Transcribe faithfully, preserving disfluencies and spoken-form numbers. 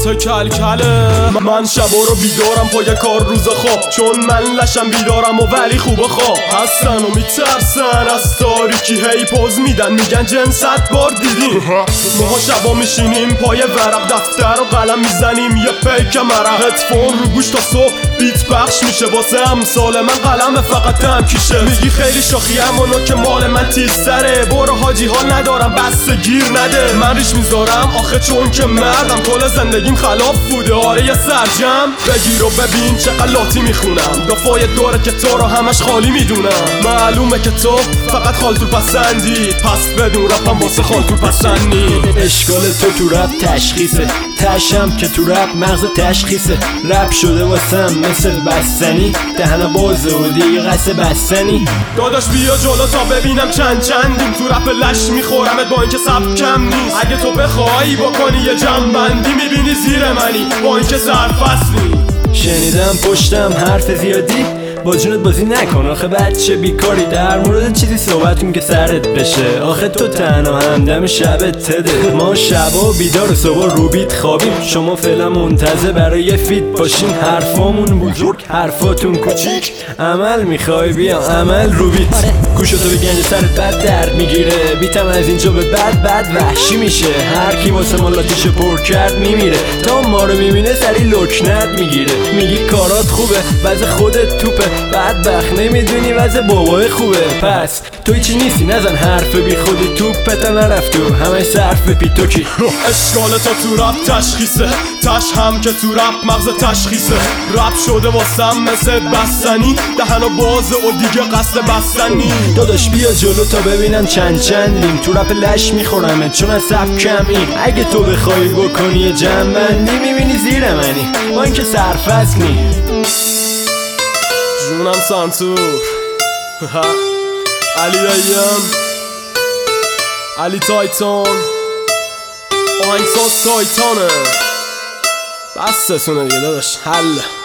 های کل کله. من شبا رو بیدارم پای کار روز خواب، چون من لشم بیدارم و ولی خوب خواب هستن و میترسن از تاریکی، هی پوز میدن میگن جنست بار دیدیم. ماها شبا میشینیم پای ورق دفتر و قلم میزنیم یه پیک مرق، هدفون رو گوش تا صبح بیت بخش میشه واسه امثال من قلم فقط هم کیشه. میگی خیلی شاخی همونو که مال من تیزتره، برو حاجی حال ندارم بس گیر نده. من ریش میذارم آخه چون که مردم کل زندگیم خلاف بوده، آره یه سرجم بگیر و ببین چقدر لاتی میخونم، دفای دوره که تو رو همش خالی میدونم. معلومه که تو فقط خالتو پسندی، پس بدون رپم واسه خالتو پسندی. اشکال تو تو رپ تشخیصه، تشم که تو رپ مغز تشخیصه. رپ شده واسم مثل بستنی، دهنه بازه و دیگه قصه بستنی. داداش بیا جلو تا ببینم چند چندیم، تو رپ لش میخورمت با اینکه سب کم نیست. اگه تو بخوایی بکنی یه جنبندی میبینی زیر منی با اینکه سرفصلی. شنیدم پشتم حرف زیادی، با جونت بازی نکن آخه بچه بیکاری، در مورد چیزی صحبت کن که سرت بشه. آخه تو تنها همدم شبت تده، ما شبا بیدار و صبح روبیت خوابیم. شما فعلا منتظر برای فیت باشین، حرفامون بزرگ حرفاتون کوچیک. عمل میخوای بیا عمل روبیت، گوشتو به گنج سرت بد درد میگیره. بیتم از اینجا به بعد بعد وحشی میشه، هر کی واسه ما لاتیشو پر کرد میمیره. تا ما رو میبینه سری لکنت میگیره، میگی کارات خوبه وضع خودت توپه، بدبخت نمیدونی وضع بابای خوبه. پس توی چی نیستی نزن حرف بی خودی، توپتا نرفت و همه صرف به پیتوکی. اشکال تا تو رپ تشخیصه، تش هم که تو رپ مغز تشخیصه. رپ شده واسم مثل بستنی، دهنو بازه و دیگه قصد بستنی. داداش بیا جلو تا ببینم چند چندیم، تو رپ لش میخورمه چون از سب کمی. اگه تو بخوای بکنی جنبندی میبینی زیر منی با اینکه سرفصل نی. جونم سانتور علی دایم، علی تایتون، آهنگساز تایتانه. بستتونه دیگه داداش حل.